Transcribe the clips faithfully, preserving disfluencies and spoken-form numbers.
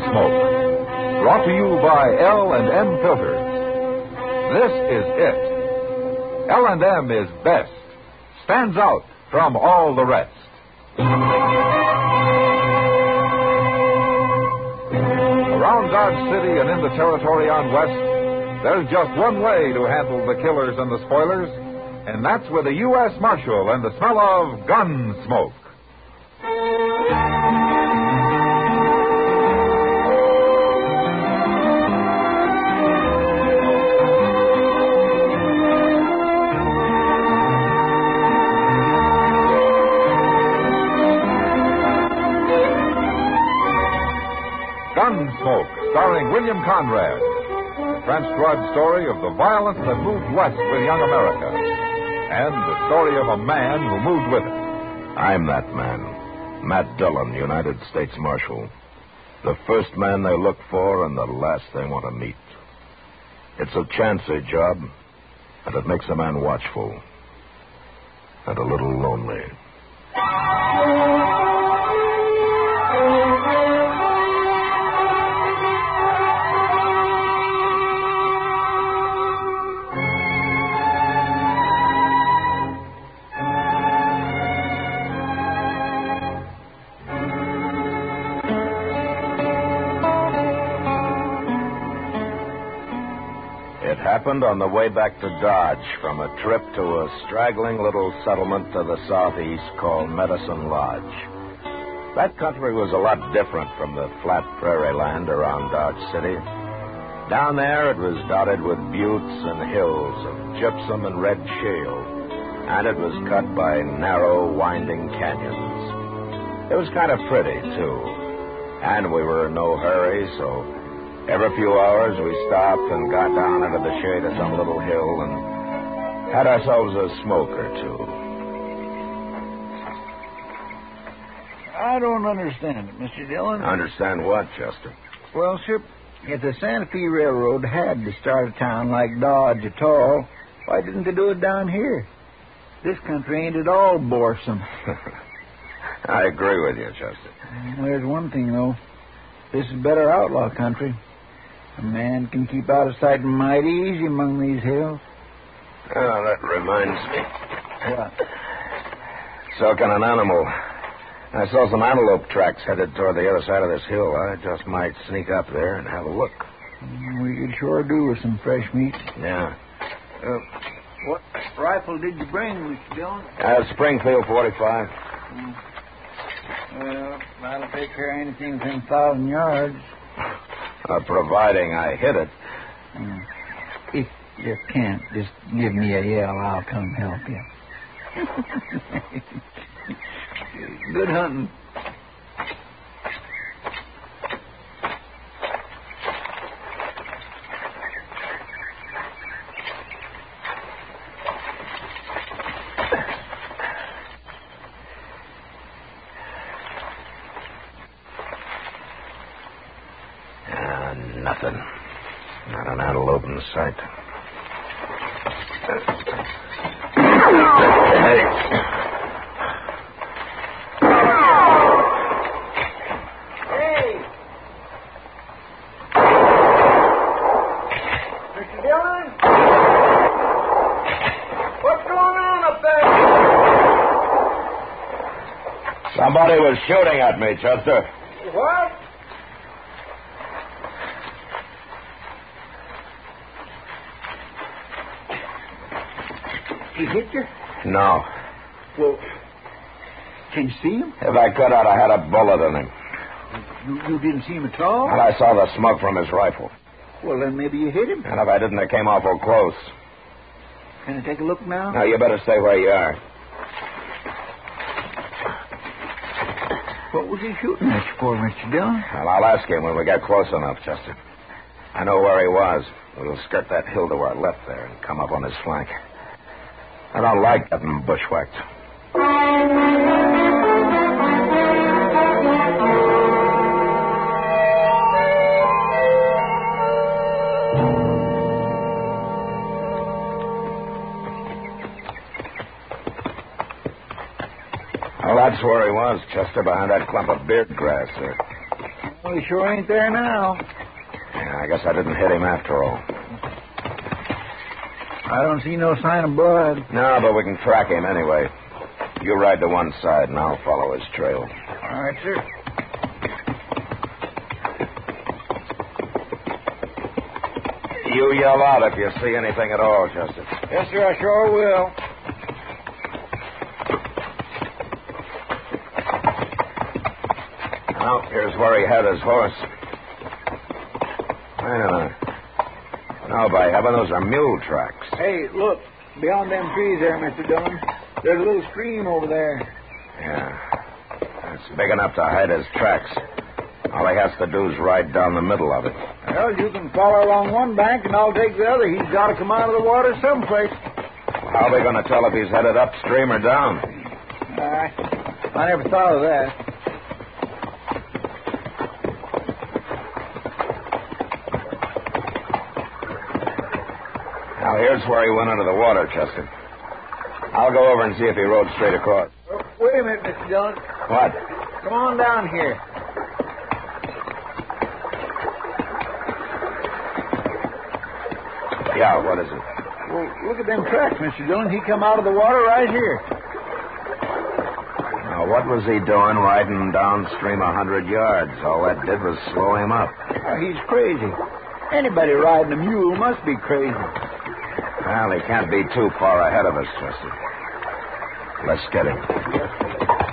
Gunsmoke. Brought to you by L and M Filters. This is it. L and M is best. Stands out from all the rest. Around Dodge City and in the territory on West, there's just one way to handle the killers and the spoilers, and that's with a U S Marshal and the smell of Gunsmoke. Gunsmoke, starring William Conrad. The French Drudge story of the violence that moved west with young America. And the story of a man who moved with it. I'm that man. Matt Dillon, United States Marshal. The first man they look for and the last they want to meet. It's a chancy job, and it makes a man watchful. And a little lonely. Happened on the way back to Dodge from a trip to a straggling little settlement to the southeast called Medicine Lodge. That country was a lot different from the flat prairie land around Dodge City. Down there it was dotted with buttes and hills of gypsum and red shale, and it was cut by narrow, winding canyons. It was kind of pretty, too, and we were in no hurry, so every few hours, we stopped and got down into the shade of some little hill and had ourselves a smoke or two. I don't understand it, Mister Dillon. Understand what, Chester? Well, sir, if the Santa Fe Railroad had to start a town like Dodge at all, why didn't they do it down here? This country ain't at all boresome. I agree with you, Chester. There's one thing, though. This is better outlaw country. A man can keep out of sight mighty easy among these hills. Oh, that reminds me. What? So can an animal. I saw some antelope tracks headed toward the other side of this hill. I just might sneak up there and have a look. We could sure do with some fresh meat. Yeah. Uh, what rifle did you bring, Mister Dillon? Uh, Springfield forty-five. Mm. Well, that'll take care of anything within a thousand yards. Uh, providing I hit it. Mm. If you can't, just give me a yell. I'll come help you. Good hunting. Nothing. Not an antelope in sight. Hey. Hey! Mister Dillon? What's going on up there? Somebody was shooting at me, Chester. What? He hit you? No. Well, can you see him? If I could out, I had a bullet in him. You, you didn't see him at all? And I saw the smoke from his rifle. Well, then maybe you hit him. And if I didn't, it came awful close. Can I take a look now? Now, you better stay where you are. What was he shooting at you for, Mister Dillon? Well, I'll ask him when we get close enough, Chester. I know where he was. We'll skirt that hill to our left there and come up on his flank. I don't like getting bushwhacked. Well, that's where he was, Chester, behind that clump of beard grass there. Well, Well, he sure ain't there now. Yeah, I guess I didn't hit him after all. I don't see no sign of blood. No, but we can track him anyway. You ride to one side, and I'll follow his trail. All right, sir. You yell out if you see anything at all, Justice. Yes, sir, I sure will. Now, here's where he had his horse. Wait a minute. No, by heaven, those are mule tracks. Hey, look. Beyond them trees there, Mister Dillon. There's a little stream over there. Yeah. It's big enough to hide his tracks. All he has to do is ride down the middle of it. Well, you can follow along one bank and I'll take the other. He's got to come out of the water someplace. How are we going to tell if he's headed upstream or down? Uh, I never thought of that. Now, here's where he went under the water, Chester. I'll go over and see if he rode straight across. Oh, wait a minute, Mister Dillon. What? Come on down here. Yeah, what is it? Well, look at them tracks, Mister Dillon. He come out of the water right here. Now, what was he doing riding downstream a hundred yards? All that did was slow him up. Oh, he's crazy. Anybody riding a mule must be crazy. Well, he can't be too far ahead of us, Chester. Let's get him.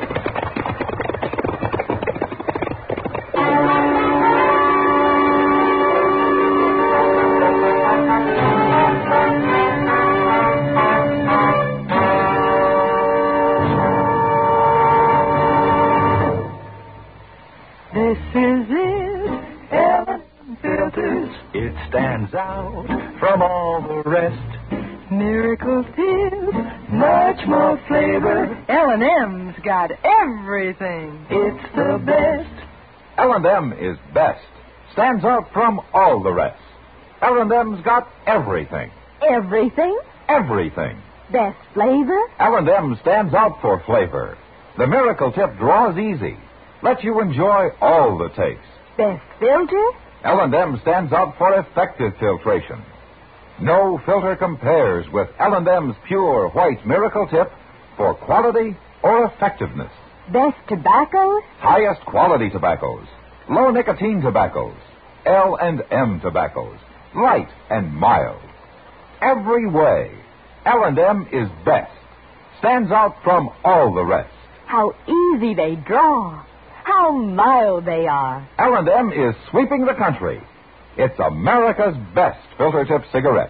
This is it, L and M Filters. It stands out from all the rest. Miracle pills, much more flavor. L and M's got everything. It's the best. L and M is best. Stands out from all the rest. L and M's got everything. Everything? Everything. Best flavor? L and M stands out for flavor. The Miracle Tip draws easy. Lets you enjoy all the taste. Best filter? L and M stands out for effective filtration. No filter compares with L and M's pure white Miracle Tip for quality or effectiveness. Best tobaccos? Highest quality tobaccos. Low nicotine tobaccos. L and M tobaccos. Light and mild. Every way, L and M is best. Stands out from all the rest. How easy they draw. How mild they are. L and M is sweeping the country. It's America's best filter tip cigarette.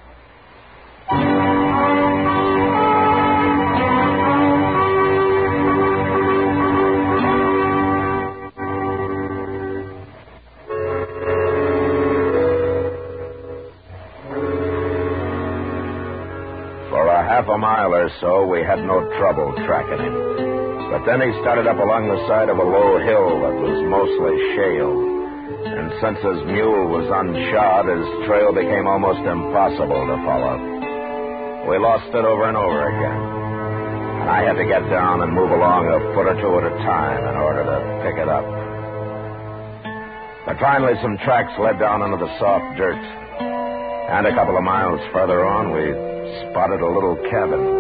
For a half a mile or so, we had no trouble tracking him. But then he started up along the side of a low hill that was mostly shale. And since his mule was unshod, his trail became almost impossible to follow. We lost it over and over again. And I had to get down and move along a foot or two at a time in order to pick it up. But finally some tracks led down into the soft dirt. And a couple of miles further on, we spotted a little cabin.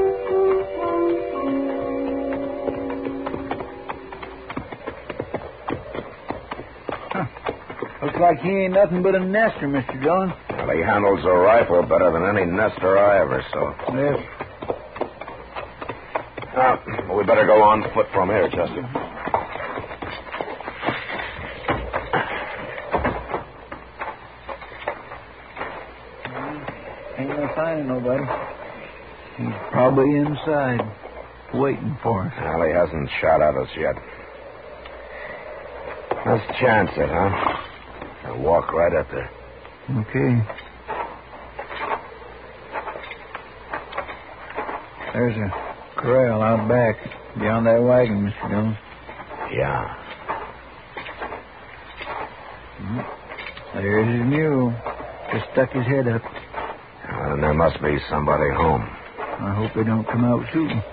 Looks like he ain't nothing but a nester, Mister Dillon. Well, he handles a rifle better than any nester I ever saw. Yes. Now, we better go on foot from here, Chester. Ain't no sign of nobody. He's probably inside, waiting for us. Well, he hasn't shot at us yet. Let's chance it, huh? I'll walk right up there. Okay. There's a corral out back beyond that wagon, Mister Dillon. Yeah. There's his mule. Just stuck his head up. Well, then there must be somebody home. I hope they don't come out shooting.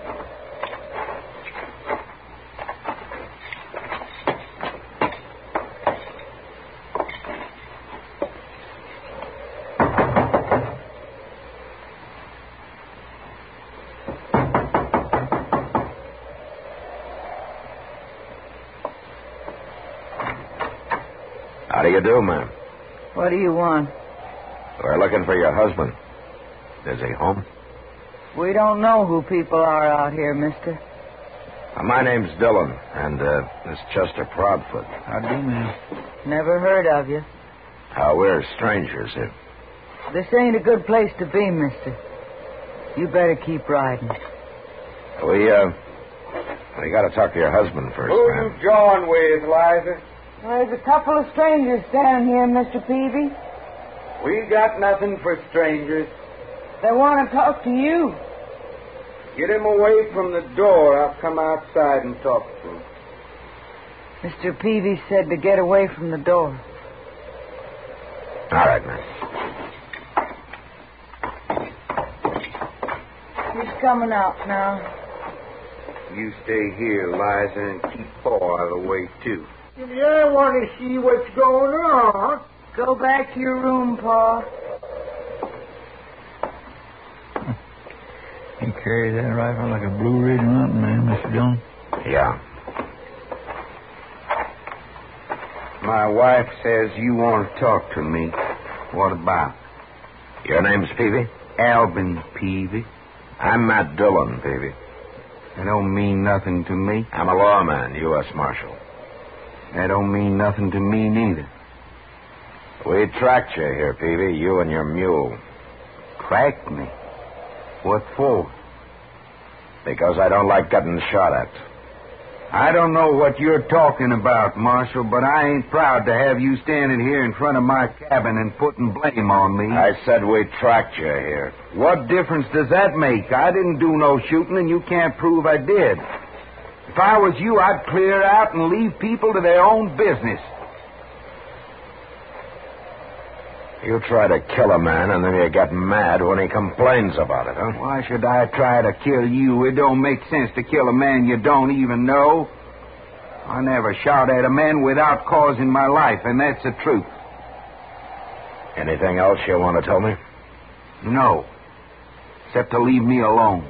How do you do, ma'am? What do you want? We're looking for your husband. Is he home? We don't know who people are out here, mister. Uh, my name's Dillon, and uh, this Chester Proudfoot. How do you mean? Never heard of you. How we're strangers here. This ain't a good place to be, mister. You better keep riding. We, uh, we gotta talk to your husband first, Who ma'am. you jawing with, Liza? There's a couple of strangers standing here, Mister Peavy. We got nothing for strangers. They want to talk to you. Get him away from the door. I'll come outside and talk to him. Mister Peavy said to get away from the door. All right, ma'am. He's coming out now. You stay here, Liza, and keep Paul out of the way, too. Yeah, I want to see what's going on. Go back to your room, Pa. He carries that rifle like a Blue Ridge mountain man, Mister Dillon. Yeah. My wife says you want to talk to me. What about? Your name's Peavy? Alvin Peavy. I'm Matt Dillon, Peavy. That don't mean nothing to me. I'm a lawman, U S Marshal. That don't mean nothing to me neither. We tracked you here, Peavy, you and your mule. Tracked me? What for? Because I don't like getting shot at. I don't know what you're talking about, Marshal, but I ain't proud to have you standing here in front of my cabin and putting blame on me. I said we tracked you here. What difference does that make? I didn't do no shooting, and you can't prove I did. If I was you, I'd clear out and leave people to their own business. You try to kill a man, and then you get mad when he complains about it, huh? Why should I try to kill you? It don't make sense to kill a man you don't even know. I never shot at a man without cause in my life, and that's the truth. Anything else you want to tell me? No. Except to leave me alone.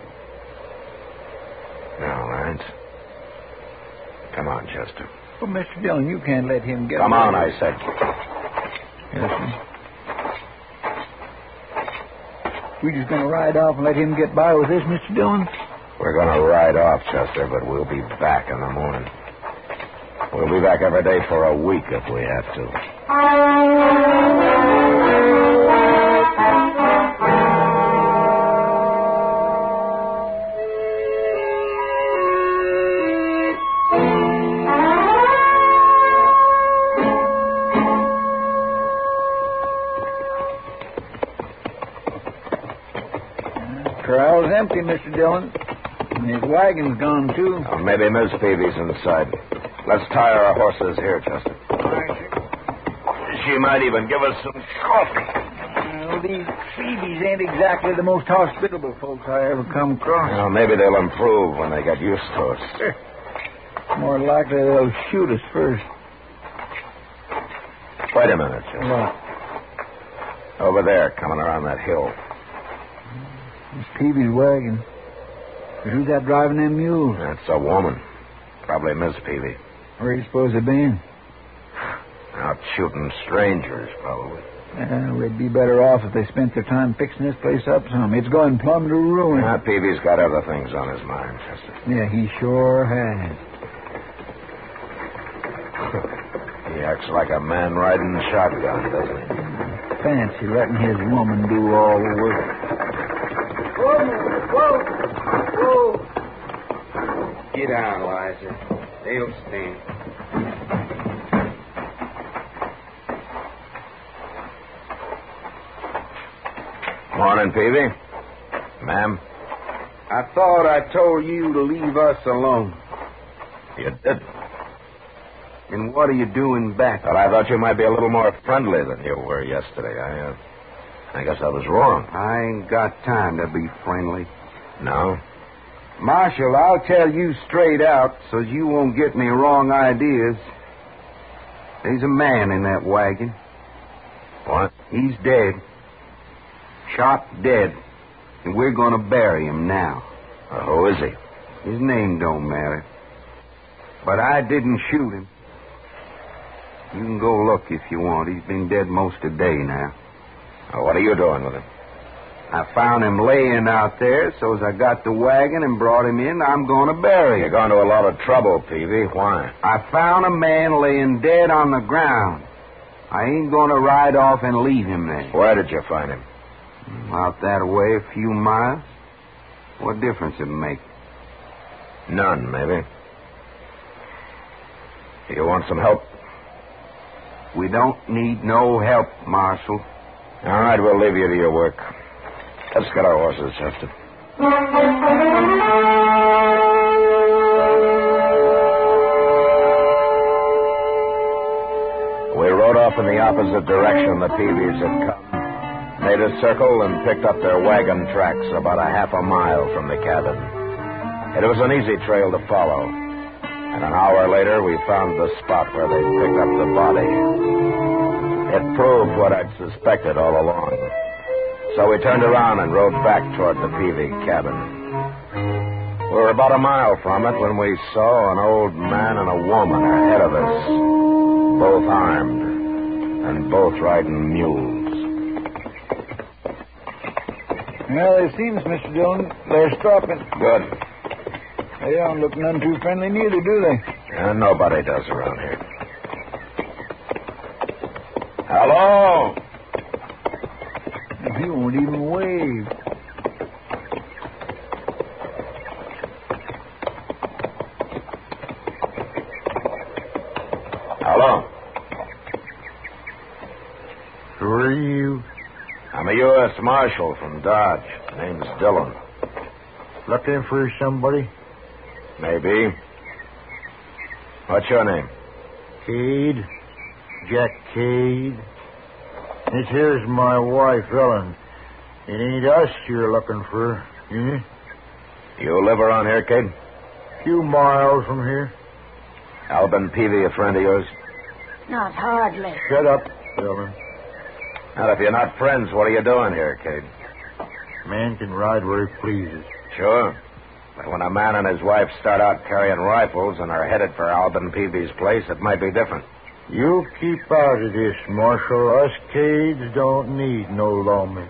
All right. Come on, Chester. Well, Mister Dillon, you can't let him get Come away. on, I said. Yes, sir. We just going to ride off and let him get by with this, Mister Dillon? We're going to ride off, Chester, but we'll be back in the morning. We'll be back every day for a week if we have to. Corral's empty, Mister Dillon. And his wagon's gone, too. Oh, maybe Miss Peavy's inside. Let's tie our horses here, Chester. She might even give us some coffee. Well, these Phoebes ain't exactly the most hospitable folks I ever come across. Well, maybe they'll improve when they get used to us. More likely they'll shoot us first. Wait a minute, Chester. What? Over there, coming around that hill. It's Peavy's wagon. But who's that driving them mules? That's a woman. Probably Miss Peavy. Where do you suppose they've been? Out shooting strangers, probably. Uh, we'd be better off if they spent their time fixing this place up some. It's going plumb to ruin. Now, Peavy's got other things on his mind, Chester. Yeah, he sure has. He acts like a man riding a shotgun, doesn't he? Fancy letting his woman do all the work. Whoa, whoa, whoa. Get down, Liza. They'll stand. Morning, Peavy. Ma'am. I thought I told you to leave us alone. You did. And what are you doing back? Well, I thought you might be a little more friendly than you were yesterday. I, uh, I guess I was wrong. I ain't got time to be friendly. No? Marshal, I'll tell you straight out so you won't get any wrong ideas. There's a man in that wagon. What? He's dead. Shot dead. And we're going to bury him now. Uh, who is he? His name don't matter. But I didn't shoot him. You can go look if you want. He's been dead most of the day now. Oh, what are you doing with him? I found him laying out there, so as I got the wagon and brought him in, I'm going to bury him. You're going to a lot of trouble, Peavy. Why? I found a man laying dead on the ground. I ain't going to ride off and leave him there. Where did you find him? Out that way, a few miles. What difference it make? None, maybe. You want some help? We don't need no help, Marshal. All right, we'll leave you to your work. Let's get our horses, Chester. We rode off in the opposite direction the Peavies had come, made a circle, and picked up their wagon tracks about a half a mile from the cabin. It was an easy trail to follow, and an hour later we found the spot where they picked up the body. It proved what I'd suspected all along. So we turned around and rode back toward the Peavy cabin. We were about a mile from it when we saw an old man and a woman ahead of us, both armed and both riding mules. Well, it seems, Mister Dillon, they're stopping. Good. They don't look none too friendly neither, do they? And nobody does around here. Hello? He won't even wave. Hello? Who are you? I'm a U S Marshal from Dodge. Name's Dillon. Looking for somebody? Maybe. What's your name? Cade. Jack Cade. This here's my wife, Ellen. It ain't us you're looking for, eh? You live around here, Cade? A few miles from here. Albin Peavy, a friend of yours? Not hardly. Shut up, Ellen. Now, if you're not friends, what are you doing here, Cade? Man can ride where he pleases. Sure. But when a man and his wife start out carrying rifles and are headed for Albin Peavy's place, it might be different. You keep out of this, Marshal. Us Cades don't need no lawmen.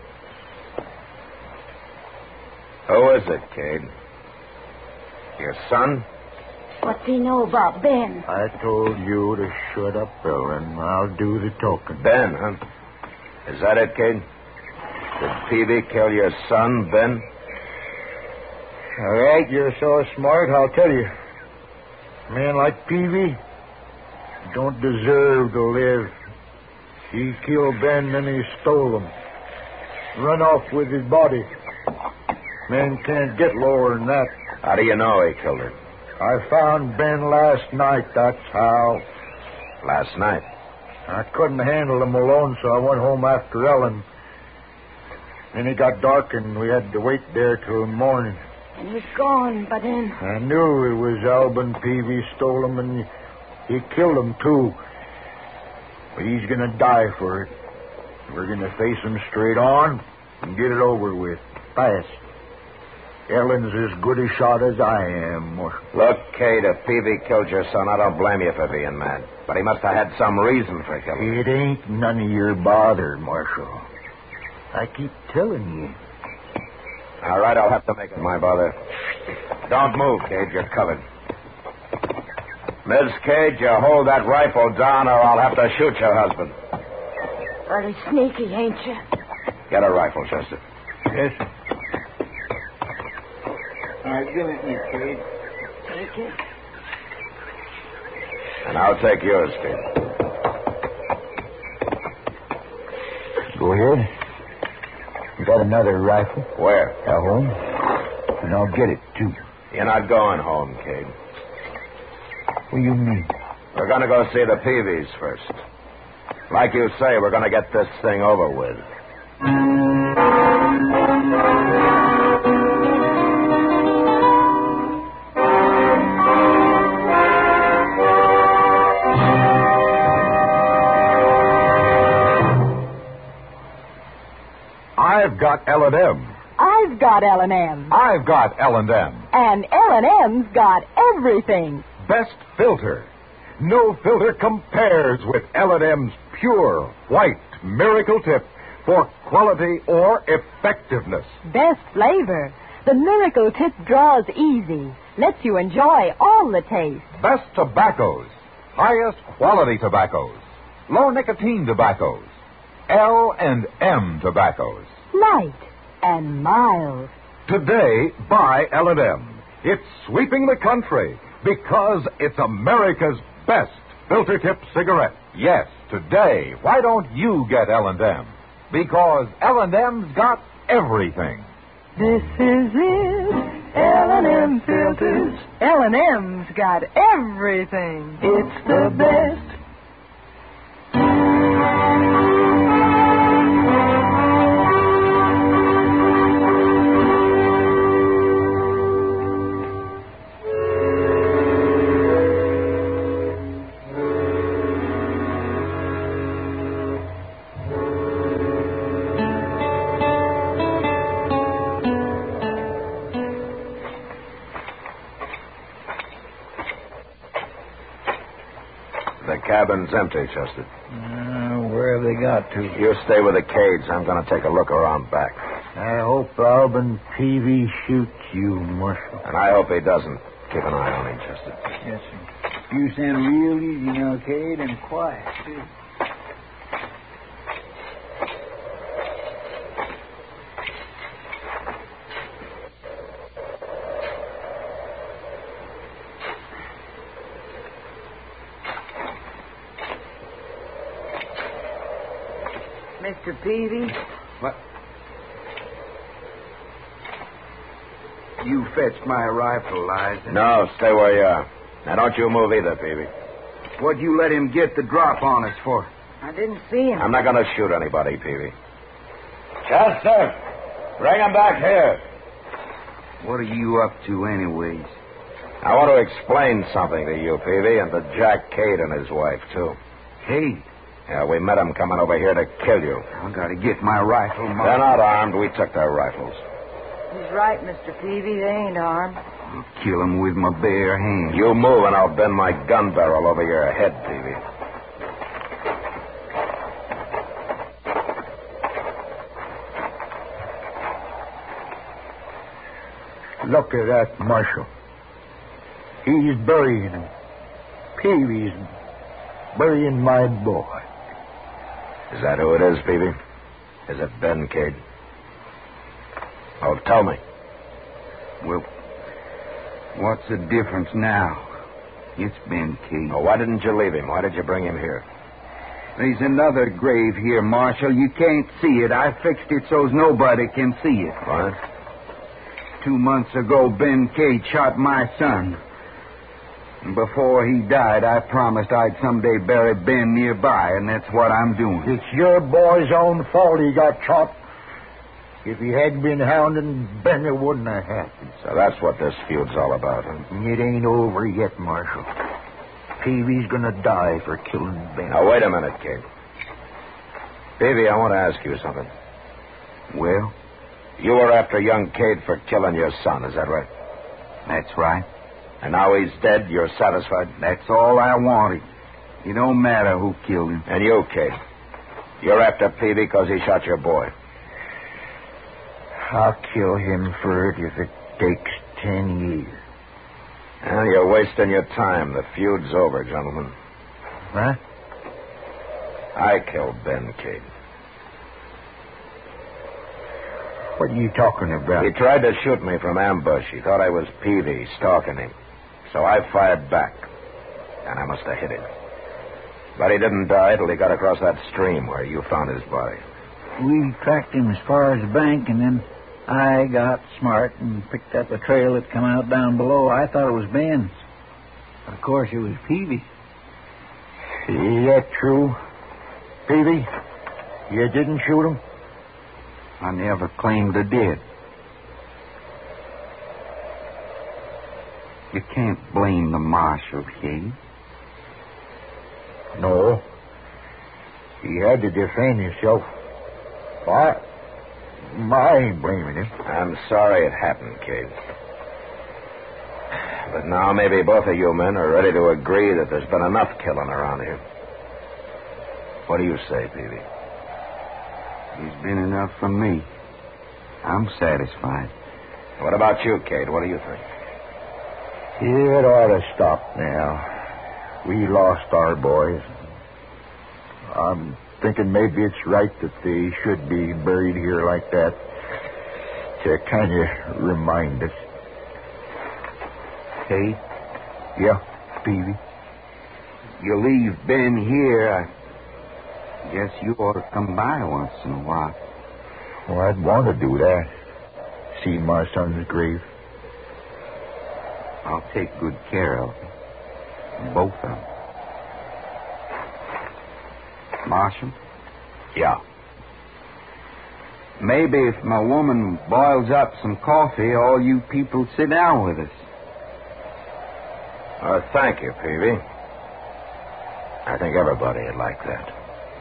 Who is it, Cade? Your son? What's he know about Ben? I told you to shut up, Ellen. I'll do the talking. Ben, huh? Is that it, Cade? Did Peavy kill your son, Ben? All right, you're so smart, I'll tell you. A man like Peavy don't deserve to live. He killed Ben, then he stole him. Run off with his body. Man can't get lower than that. How do you know he killed her? I found Ben last night, that's how. Last night? I couldn't handle him alone, so I went home after Ellen. Then it got dark, and we had to wait there till morning. And he's gone, but then... I knew it was Albin Peavy stole him, and he, he killed him, too. But he's going to die for it. We're going to face him straight on and get it over with, fast. Ellen's as good a shot as I am. Look, Cade, if Peavy killed your son, I don't blame you for being mad. But he must have had some reason for killing him. It ain't none of your bother, Marshal. I keep telling you. All right, I'll have to make it my bother. Don't move, Cade. You're covered. Miss Cade, you hold that rifle down or I'll have to shoot your husband. Very sneaky, ain't you? Get a rifle, Chester. Yes, sir. All right, give it me, Cade. Take it. And I'll take yours, Cade. Go ahead. You got another rifle? Where? At home. And I'll get it, too. You're not going home, Cade. What do you mean? We're going to go see the Peavies first. Like you say, we're going to get this thing over with. I've got L and M. I've got L and M. I've got L and M. And L and M's got everything. Best filter. No filter compares with L and M's pure, white Miracle Tip for quality or effectiveness. Best flavor. The Miracle Tip draws easy. Lets you enjoy all the taste. Best tobaccos. Highest quality tobaccos. Low nicotine tobaccos. L and M tobaccos. Light and mild. Today, buy L and M. It's sweeping the country because it's America's best filter tip cigarette. Yes, today. Why don't you get L and M? Because L and M's got everything. This is it, L and M filters. L and M's got everything. It's the best. The cabin's empty, Chester. Uh, where have they got to? You stay with the Cades. I'm going to take a look around back. I hope Alvin Peavy shoots you, Marshal. And I hope he doesn't. Keep an eye on him, Chester. Yes, sir. You sound real easy now, Cade, and quiet, too. Mister Peavy? What? You fetched my rifle, Liza. No, stay where you are. Now, don't you move either, Peavy. What'd you let him get the drop on us for? I didn't see him. I'm not going to shoot anybody, Peavy. Chester, bring him back here. What are you up to, anyways? I want to explain something to you, Peavy, and to Jack Cade and his wife, too. Cade? Yeah, we met them coming over here to kill you. I gotta get my rifle, Mark. They're not armed. We took their rifles. He's right, Mister Peavy. They ain't armed. I'll kill them with my bare hands. You move and I'll bend my gun barrel over your head, Peavy. Look at that, Marshal. He's burying him. Peavy's burying my boy. Is that who it is, Peavy? Is it Ben Cade? Oh, tell me. Well, what's the difference now? It's Ben Cade. Oh, why didn't you leave him? Why did you bring him here? There's another grave here, Marshal. You can't see it. I fixed it so's nobody can see it. What? Two months ago, Ben Cade shot my son. And before he died, I promised I'd someday bury Ben nearby, and that's what I'm doing. It's your boy's own fault he got shot. If he hadn't been hounding Ben, it wouldn't have happened. So that's what this feud's all about, huh? It ain't over yet, Marshal. Peavy's gonna die for killing Ben. Now, wait a minute, Cade. Peavy, I want to ask you something. Well? You were after young Cade for killing your son, is that right? That's right. And now he's dead, you're satisfied? That's all I wanted. It don't matter who killed him. And you, Cade? You're after Peavy because he shot your boy. I'll kill him for it if it takes ten years. Well, you're wasting your time. The feud's over, gentlemen. Huh? I killed Ben Cade. What are you talking about? He tried to shoot me from ambush. He thought I was Peavy, stalking him. So I fired back. And I must have hit him. But he didn't die till he got across that stream where you found his body. We tracked him as far as the bank, and then I got smart and picked up a trail that come out down below. I thought it was Ben's. But of course, it was Peavy. Is that true? Peavy, you didn't shoot him? I never claimed I did. You can't blame the marshal, Cade. No. He had to defend himself. I, I ain't blaming him. I'm sorry it happened, Cade. But now maybe both of you men are ready to agree that there's been enough killing around here. What do you say, Peavy? There's been enough for me. I'm satisfied. What about you, Kate? What do you think? It ought to stop now. We lost our boys. I'm thinking maybe it's right that they should be buried here like that to kind of remind us. Kate, Yeah, Peavy. you leave Ben here. I guess you ought to come by once in a while. Well, I'd want to do that. See my son's grave. I'll take good care of them. Both of them. Marshal, Yeah. maybe if my woman boils up some coffee, all you people sit down with us. Uh, thank you, Peavy. I think everybody would like that.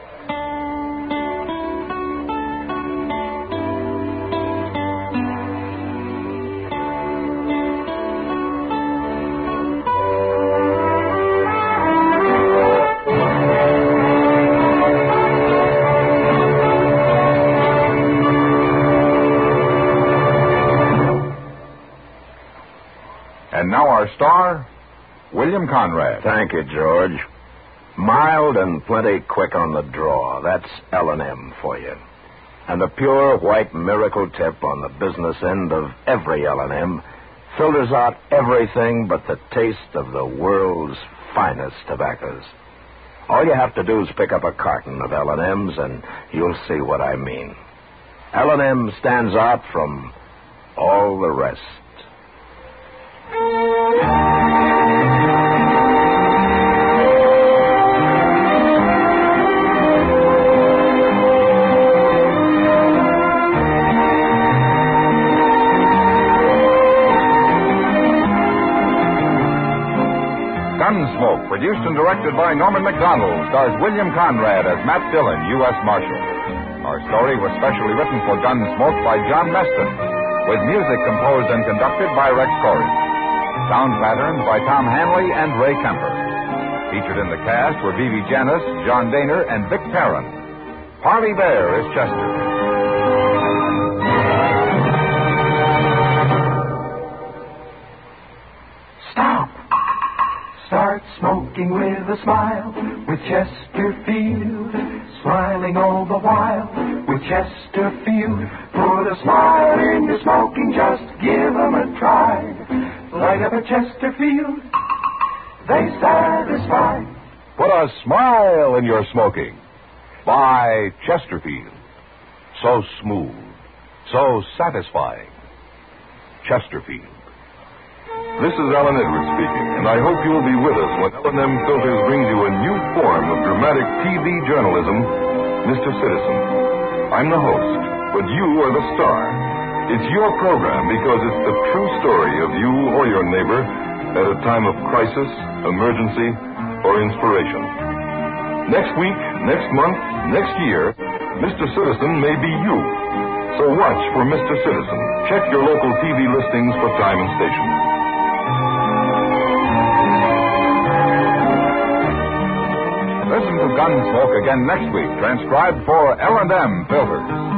And now our star, William Conrad. Thank you, George. Mild and plenty quick on the draw. That's L and M for you. And the pure white miracle tip on the business end of every L and M filters out everything but the taste of the world's finest tobaccos. All you have to do is pick up a carton of L and M's and you'll see what I mean. L and M stands out from all the rest. Gunsmoke, produced and directed by Norman Macdonald, stars William Conrad as Matt Dillon, U S Marshal. Our story was specially written for Gunsmoke by John Meston, with music composed and conducted by Rex Corey. Sound patterns by Tom Hanley and Ray Kemper. Featured in the cast were Vivi Janis, John Daner, and Vic Perrin. Parley Bear is Chester. Stop. Start smoking with a smile with Chesterfield. Smiling all the while with Chesterfield. Put a smile in your smoking, just give 'em a try. Light up a Chesterfield, they satisfy. Put a smile in your smoking. Buy Chesterfield. So smooth, so satisfying. Chesterfield. This is Alan Edwards speaking, and I hope you will be with us when L and M Filters brings you a new form of dramatic T V journalism, Mister Citizen. I'm the host, but you are the star. It's your program because it's the true story of you or your neighbor at a time of crisis, emergency, or inspiration. Next week, next month, next year, Mister Citizen may be you. So watch for Mister Citizen. Check your local T V listings for time and station. Listen to Gunsmoke again next week, transcribed for L and M Filters.